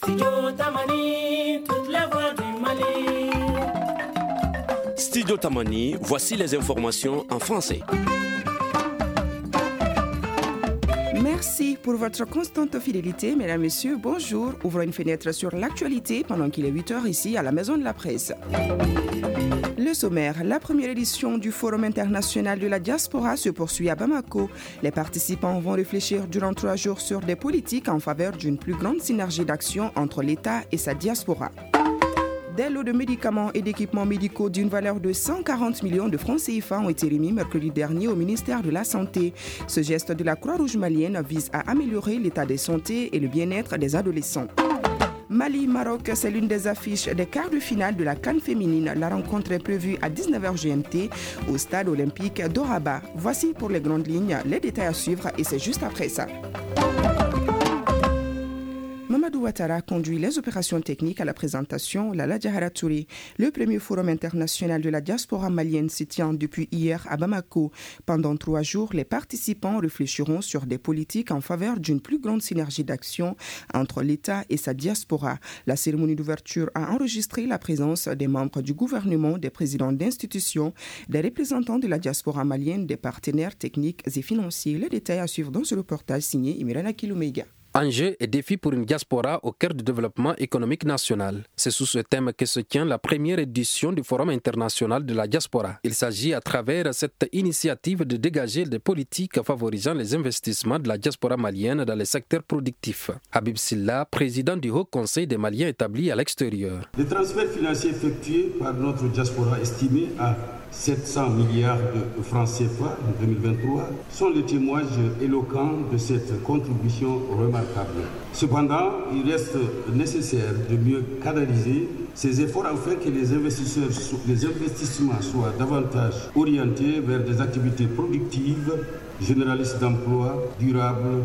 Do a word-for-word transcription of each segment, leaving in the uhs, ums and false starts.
Studio Tamani, toute la voix du Mali. Studio Tamani, voici les informations en français. Merci pour votre constante fidélité, mesdames, messieurs. Bonjour. Ouvrons une fenêtre sur l'actualité pendant qu'il est huit heures ici à la Maison de la Presse. Le sommaire, la première édition du Forum international de la diaspora se poursuit à Bamako. Les participants vont réfléchir durant trois jours sur des politiques en faveur d'une plus grande synergie d'action entre l'État et sa diaspora. Des lots de médicaments et d'équipements médicaux d'une valeur de cent quarante millions de francs C F A ont été remis mercredi dernier au ministère de la Santé. Ce geste de la Croix-Rouge malienne vise à améliorer l'état de santé et le bien-être des adolescents. Mali-Maroc, c'est l'une des affiches des quarts de finale de la CAN féminine. La rencontre est prévue à dix-neuf heures G M T au stade olympique d'Oraba. Voici pour les grandes lignes les détails à suivre et c'est juste après ça. Mamadou Ouattara conduit les opérations techniques à la présentation Lala Diahara Touré. Le premier forum international de la diaspora malienne se tient depuis hier à Bamako. Pendant trois jours, les participants réfléchiront sur des politiques en faveur d'une plus grande synergie d'action entre l'État et sa diaspora. La cérémonie d'ouverture a enregistré la présence des membres du gouvernement, des présidents d'institutions, des représentants de la diaspora malienne, des partenaires techniques et financiers. Les détails à suivre dans ce reportage signé Imirana Kilomega. Enjeux et défis pour une diaspora au cœur du développement économique national. C'est sous ce thème que se tient la première édition du Forum international de la diaspora. Il s'agit à travers cette initiative de dégager des politiques favorisant les investissements de la diaspora malienne dans les secteurs productifs. Habib Silla, président du Haut Conseil des Maliens établis à l'extérieur. Les transferts financiers effectués par notre diaspora estimés à sept cents milliards de francs C F A en deux mille vingt-trois sont le témoignage éloquent de cette contribution remarquable. Cependant, il reste nécessaire de mieux canaliser ces efforts afin que les investisseurs, les investissements soient davantage orientés vers des activités productives, généralistes d'emploi, durables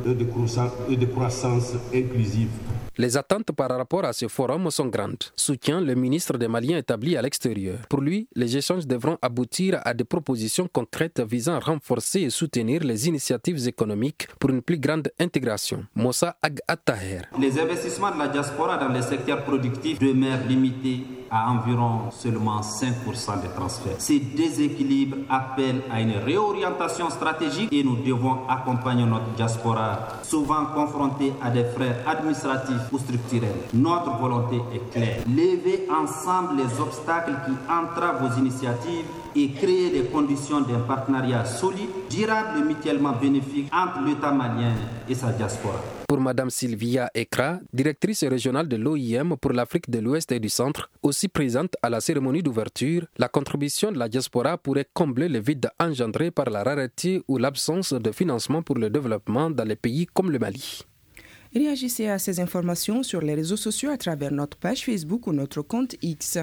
et de croissance inclusive. Les attentes par rapport à ce forum sont grandes, soutient le ministre des Maliens établi à l'extérieur. Pour lui, les échanges devront aboutir à des propositions concrètes visant à renforcer et soutenir les initiatives économiques pour une plus grande intégration. Moussa Ag Attaher. Les investissements de la diaspora dans les secteurs productifs demeurent limités à environ seulement cinq pour cent des transferts. Ces déséquilibres appellent à une réorientation stratégique et nous devons accompagner notre diaspora, souvent confrontée à des frais administratifs ou structurels. Notre volonté est claire. Lever ensemble les obstacles qui entravent vos initiatives et créer les conditions d'un partenariat solide, durable et mutuellement bénéfique entre l'État malien et sa diaspora. Pour Mme Sylvia Ekra, directrice régionale de l'O I M pour l'Afrique de l'Ouest et du Centre, aussi présente à la cérémonie d'ouverture, la contribution de la diaspora pourrait combler le vide engendré par la rareté ou l'absence de financement pour le développement dans les pays comme le Mali. Réagissez à ces informations sur les réseaux sociaux à travers notre page Facebook ou notre compte X.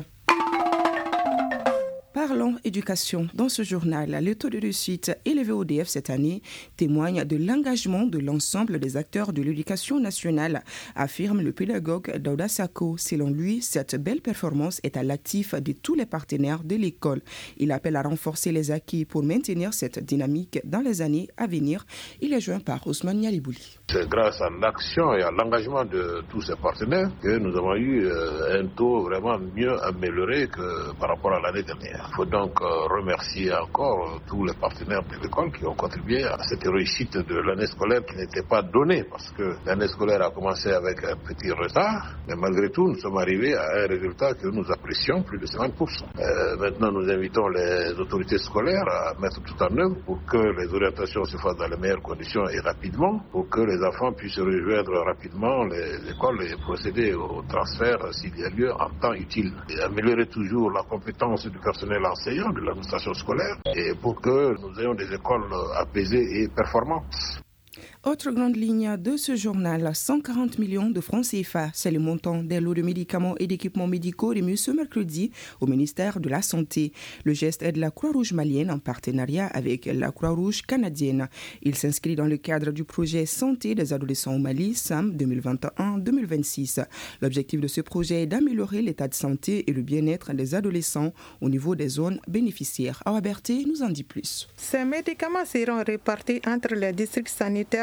Parlons éducation. Dans ce journal, le taux de réussite élevé au D F cette année témoigne de l'engagement de l'ensemble des acteurs de l'éducation nationale, affirme le pédagogue Daouda Sako. Selon lui, cette belle performance est à l'actif de tous les partenaires de l'école. Il appelle à renforcer les acquis pour maintenir cette dynamique dans les années à venir. Il est joint par Ousmane Yalibouli. C'est grâce à l'action et à l'engagement de tous ces partenaires que nous avons eu un taux vraiment mieux amélioré que par rapport à l'année dernière. Il faut donc remercier encore tous les partenaires de l'école qui ont contribué à cette réussite de l'année scolaire qui n'était pas donnée parce que l'année scolaire a commencé avec un petit retard, mais malgré tout nous sommes arrivés à un résultat que nous apprécions, plus de cinquante pour cent. Euh, maintenant nous invitons les autorités scolaires à mettre tout en œuvre pour que les orientations se fassent dans les meilleures conditions et rapidement, pour que les enfants puissent rejoindre rapidement les écoles et procéder au transfert s'il y a lieu en temps utile. Et améliorer toujours la compétence du personnel enseignant de l'administration scolaire et pour que nous ayons des écoles apaisées et performantes. Autre grande ligne de ce journal, cent quarante millions de francs C F A. C'est le montant des lots de médicaments et d'équipements médicaux remis ce mercredi au ministère de la Santé. Le geste est de la Croix-Rouge malienne en partenariat avec la Croix-Rouge canadienne. Il s'inscrit dans le cadre du projet Santé des adolescents au Mali, S A M deux mille vingt et un deux mille vingt-six. L'objectif de ce projet est d'améliorer l'état de santé et le bien-être des adolescents au niveau des zones bénéficiaires. Awa Berté nous en dit plus. Ces médicaments seront répartis entre les districts sanitaires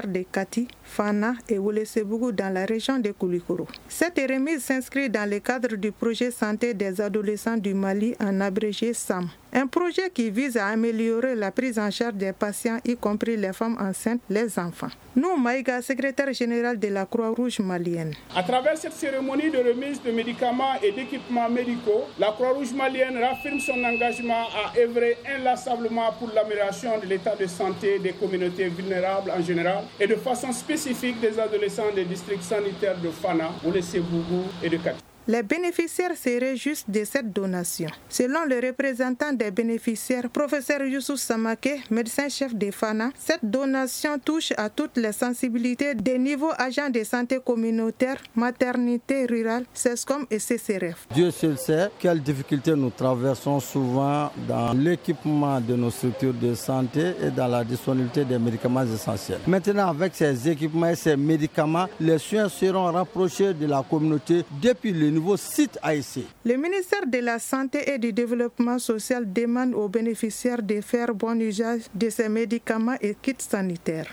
secteurs de Kati, Fana et Woulesebugu dans la région de Koulikoro. Cette remise s'inscrit dans le cadre du projet santé des adolescents du Mali, en abrégé S A M. Un projet qui vise à améliorer la prise en charge des patients, y compris les femmes enceintes, les enfants. Nous, Maïga, secrétaire général de la Croix-Rouge malienne. À travers cette cérémonie de remise de médicaments et d'équipements médicaux, la Croix-Rouge malienne raffirme son engagement à œuvrer inlassablement pour l'amélioration de l'état de santé des communautés vulnérables en général et de façon spécifique des adolescents des districts sanitaires de Fana, Woulesebugu et de Kati. Les bénéficiaires se réjouissent de cette donation. Selon le représentant des bénéficiaires, professeur Youssouf Samake, médecin-chef de Fana, cette donation touche à toutes les sensibilités des niveaux agents de santé communautaire, maternité rurale, CESCOM et C C R F. Dieu seul sait quelles difficultés nous traversons souvent dans l'équipement de nos structures de santé et dans la disponibilité des médicaments essentiels. Maintenant, avec ces équipements et ces médicaments, les soins seront rapprochés de la communauté depuis le nouveau site A I C. Le ministère de la Santé et du Développement social demande aux bénéficiaires de faire bon usage de ces médicaments et kits sanitaires.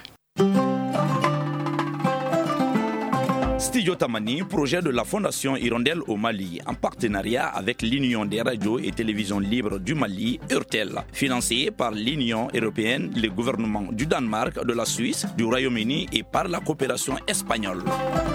Studio Tamani, projet de la Fondation Hirondelle au Mali, en partenariat avec l'Union des radios et télévisions libres du Mali, URTEL, financé par l'Union européenne, le gouvernement du Danemark, de la Suisse, du Royaume-Uni et par la coopération espagnole.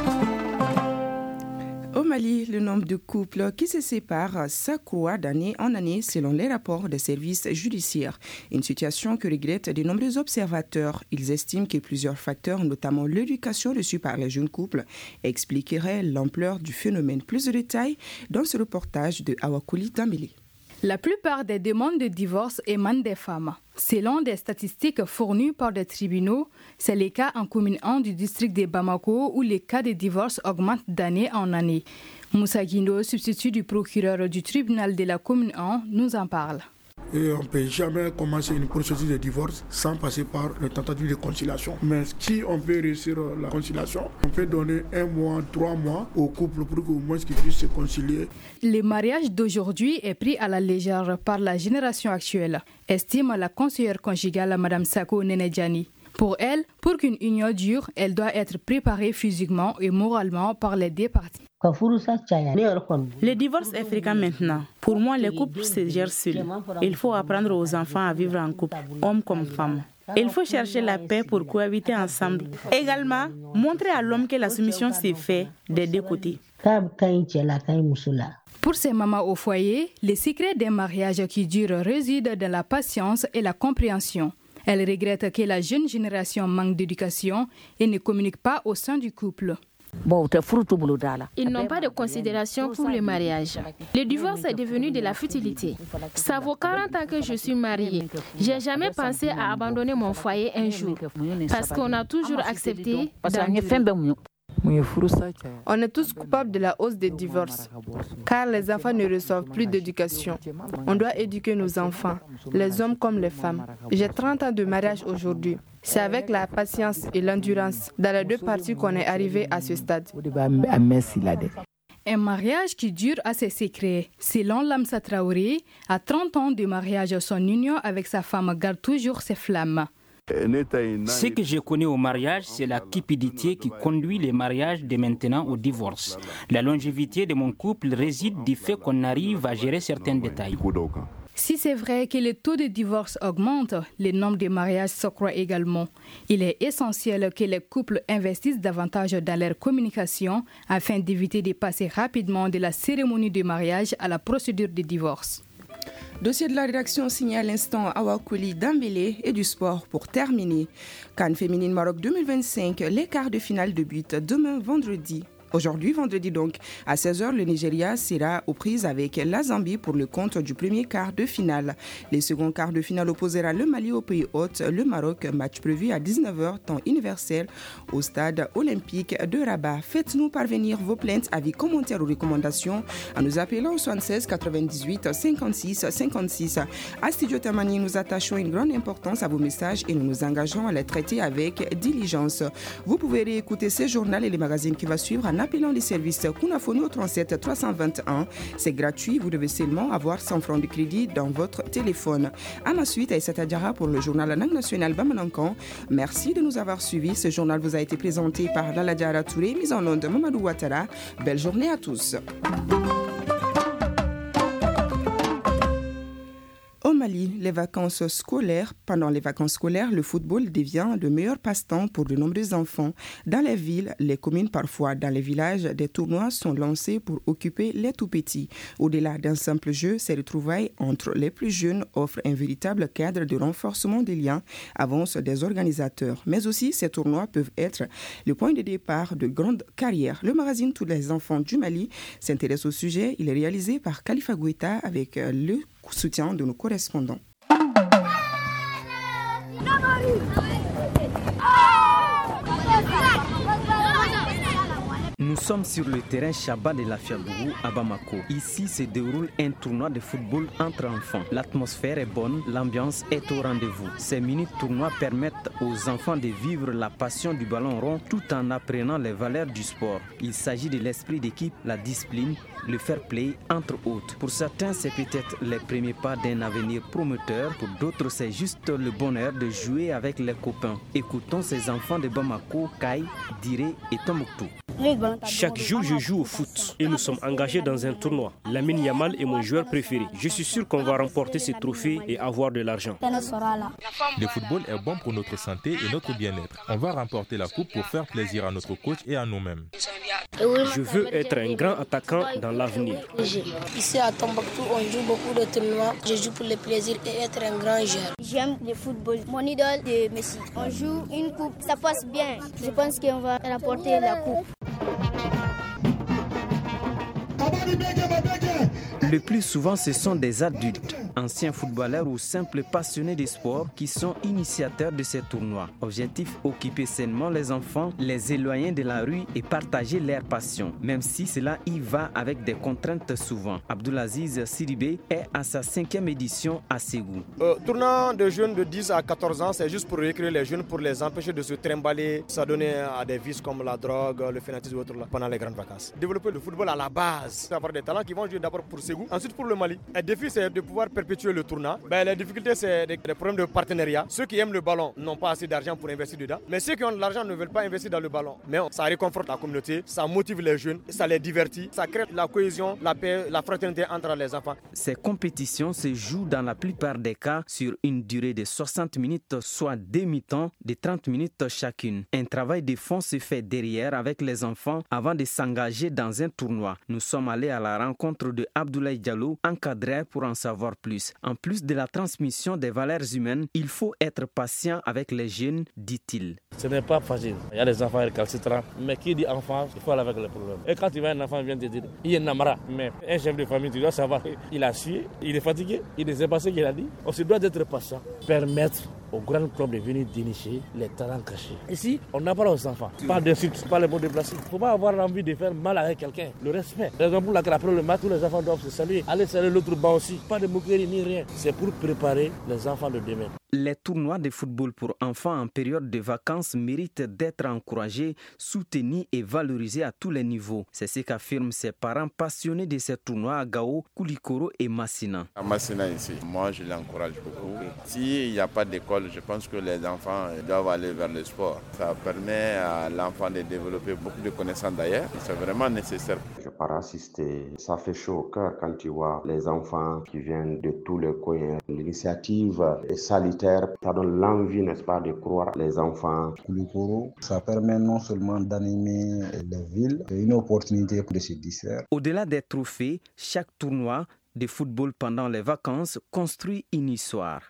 Au Mali, le nombre de couples qui se séparent s'accroît d'année en année selon les rapports des services judiciaires. Une situation que regrettent de nombreux observateurs. Ils estiment que plusieurs facteurs, notamment l'éducation reçue par les jeunes couples, expliqueraient l'ampleur du phénomène. Plus de détails dans ce reportage de Awakouli Dambélé. La plupart des demandes de divorce émanent des femmes. Selon des statistiques fournies par des tribunaux, c'est le cas en commune un du district de Bamako où les cas de divorce augmentent d'année en année. Moussa Guindo, substitut du procureur du tribunal de la commune un, nous en parle. Et on ne peut jamais commencer une procédure de divorce sans passer par une tentative de conciliation. Mais si on peut réussir la conciliation, on peut donner un mois, trois mois au couple pour qu'au moins qu'ils puissent se concilier. Le mariage d'aujourd'hui est pris à la légère par la génération actuelle, estime la conseillère conjugale Mme Sako Nenedjani. Pour elle, pour qu'une union dure, elle doit être préparée physiquement et moralement par les deux parties. Le divorce est fréquent maintenant. Pour moi, les couples se gèrent seuls. Il faut apprendre aux enfants à vivre en couple, hommes comme femmes. Il faut chercher la paix pour cohabiter ensemble. Également, montrer à l'homme que la soumission se fait des deux côtés. Pour ces mamans au foyer, le secret des mariages qui durent réside dans la patience et la compréhension. Elle regrette que la jeune génération manque d'éducation et ne communique pas au sein du couple. Ils n'ont pas de considération pour le mariage. Le divorce est devenu de la futilité. Ça vaut quarante ans que je suis mariée. Je n'ai jamais pensé à abandonner mon foyer un jour. Parce qu'on a toujours accepté d'endurer. On est tous coupables de la hausse des divorces, car les enfants ne reçoivent plus d'éducation. On doit éduquer nos enfants, les hommes comme les femmes. J'ai trente ans de mariage aujourd'hui. C'est avec la patience et l'endurance dans les deux parties qu'on est arrivé à ce stade. Un mariage qui dure à ses secrets. Selon Lamsa Traoré, à trente ans de mariage, son union avec sa femme garde toujours ses flammes. Ce que je connais au mariage, c'est la cupidité qui conduit les mariages de maintenant au divorce. La longévité de mon couple réside du fait qu'on arrive à gérer certains détails. Si c'est vrai que le taux de divorce augmente, le nombre de mariages s'accroît également. Il est essentiel que les couples investissent davantage dans leur communication afin d'éviter de passer rapidement de la cérémonie de mariage à la procédure de divorce. Dossier de la rédaction signé à l'instant Awakouli Dambélé et du sport pour terminer. CAN féminine Maroc deux mille vingt-cinq, les quarts de finale débutent demain vendredi. Aujourd'hui, vendredi donc, à seize heures, le Nigeria sera aux prises avec la Zambie pour le compte du premier quart de finale. Les seconds quarts de finale opposera le Mali au pays hôte, le Maroc, match prévu à dix-neuf heures, temps universel, au stade olympique de Rabat. Faites-nous parvenir vos plaintes, avis, commentaires ou recommandations en nous appelant au soixante-seize quatre-vingt-dix-huit cinquante-six cinquante-six. À Studio Tamani, nous attachons une grande importance à vos messages et nous nous engageons à les traiter avec diligence. Vous pouvez réécouter ce journal et les magazines qui vont suivre en en appelant les services Kunaphone au trente-sept trois cent vingt et un. C'est gratuit, vous devez seulement avoir cent francs de crédit dans votre téléphone. À ma suite, Aïssata Diarra pour le journal langue nationale Bamanankan. Merci de nous avoir suivis. Ce journal vous a été présenté par Lala Diarra Touré, mise en onde de Mamadou Ouattara. Belle journée à tous. Au Mali, les vacances scolaires. Pendant les vacances scolaires, le football devient le meilleur passe-temps pour de nombreux enfants. Dans les villes, les communes, parfois dans les villages, des tournois sont lancés pour occuper les tout-petits. Au-delà d'un simple jeu, ces retrouvailles entre les plus jeunes offrent un véritable cadre de renforcement des liens, avancent des organisateurs. Mais aussi, ces tournois peuvent être le point de départ de grandes carrières. Le magazine Tous les enfants du Mali s'intéresse au sujet. Il est réalisé par Khalifa Goueta avec le soutien de nos correspondants. Nous sommes sur le terrain Chaba de la Fiabourou à Bamako. Ici se déroule un tournoi de football entre enfants. L'atmosphère est bonne, l'ambiance est au rendez-vous. Ces mini-tournois permettent aux enfants de vivre la passion du ballon rond tout en apprenant les valeurs du sport. Il s'agit de l'esprit d'équipe, la discipline, le fair play, entre autres. Pour certains, c'est peut-être les premiers pas d'un avenir prometteur. Pour d'autres, c'est juste le bonheur de jouer avec les copains. Écoutons ces enfants de Bamako, Kai, Diré et Tombouctou. Chaque jour, je joue au foot et nous sommes engagés dans un tournoi. Lamine Yamal est mon joueur préféré. Je suis sûr qu'on va remporter ce trophée et avoir de l'argent. Le football est bon pour notre santé et notre bien-être. On va remporter la coupe pour faire plaisir à notre coach et à nous-mêmes. Je veux être un grand attaquant dans l'avenir. Ici à Tombouctou, on joue beaucoup de tournois. Je joue pour le plaisir et être un grand joueur. J'aime le football. Mon idole est Messi. On joue une coupe, ça passe bien. Je pense qu'on va remporter la coupe. Le plus souvent, ce sont des adultes, anciens footballeurs ou simples passionnés de sport qui sont initiateurs de ces tournois. Objectif, occuper sainement les enfants, les éloigner de la rue et partager leur passion, même si cela y va avec des contraintes souvent. Abdoulaziz Sidibé est à sa cinquième édition à Ségou. Euh, tournoi de jeunes de dix à quatorze ans, c'est juste pour recréer les jeunes, pour les empêcher de se trimballer, s'adonner à des vices comme la drogue, le fanatisme ou autre là, pendant les grandes vacances. Développer le football à la base, avoir des talents qui vont jouer d'abord pour Ségou, ensuite pour le Mali. Le défi, c'est de pouvoir perpétuer le tournoi. Ben, la difficulté, c'est des, des problèmes de partenariat. Ceux qui aiment le ballon n'ont pas assez d'argent pour investir dedans, mais ceux qui ont de l'argent ne veulent pas investir dans le ballon. Mais on, ça réconforte la communauté, ça motive les jeunes, ça les divertit, ça crée la cohésion, la paix, la fraternité entre les enfants. Ces compétitions se jouent dans la plupart des cas sur une durée de soixante minutes, soit deux mi-temps de trente minutes chacune. Un travail de fond se fait derrière avec les enfants avant de s'engager dans un tournoi. Nous sommes allés à la rencontre de Abdoulaye Diallo, encadré pour en savoir plus. En plus de la transmission des valeurs humaines, il faut être patient avec les jeunes, dit-il. Ce n'est pas facile. Il y a des enfants récalcitrants, mais qui dit enfant, il faut aller avec les problèmes. Et quand tu vois un enfant vient te dire, il est namara, mais un chef de famille, tu dois savoir, il a sué, il est fatigué, il ne sait pas ce qu'il a dit. On se doit d'être patient, permettre au grand club de venir dénicher les talents cachés. Ici, on n'a pas aux enfants, pas d'insultes, pas les mots déplacés. Il ne faut pas avoir envie de faire mal avec quelqu'un. Le respect. Par exemple, pour laquelle après le match, tous les enfants doivent se saluer. Aller saluer l'autre banc aussi. Pas de moquerie ni rien. C'est pour préparer les enfants de demain. Les tournois de football pour enfants en période de vacances méritent d'être encouragés, soutenus et valorisés à tous les niveaux. C'est ce qu'affirment ces parents passionnés de ces tournois à Gao, Koulikoro et Massina. À Massina ici, moi je l'encourage beaucoup. S'il n'y a pas d'école, je pense que les enfants doivent aller vers le sport. Ça permet à l'enfant de développer beaucoup de connaissances d'ailleurs. C'est vraiment nécessaire. Je pars assister. Ça fait chaud au cœur quand tu vois les enfants qui viennent de tous les coins. L'initiative est salutaire. Ça donne l'envie, n'est-ce pas, de croire les enfants. Koulikoro, ça permet non seulement d'animer les villes, c'est une opportunité de se distraire. Au-delà des trophées, chaque tournoi de football pendant les vacances construit une histoire.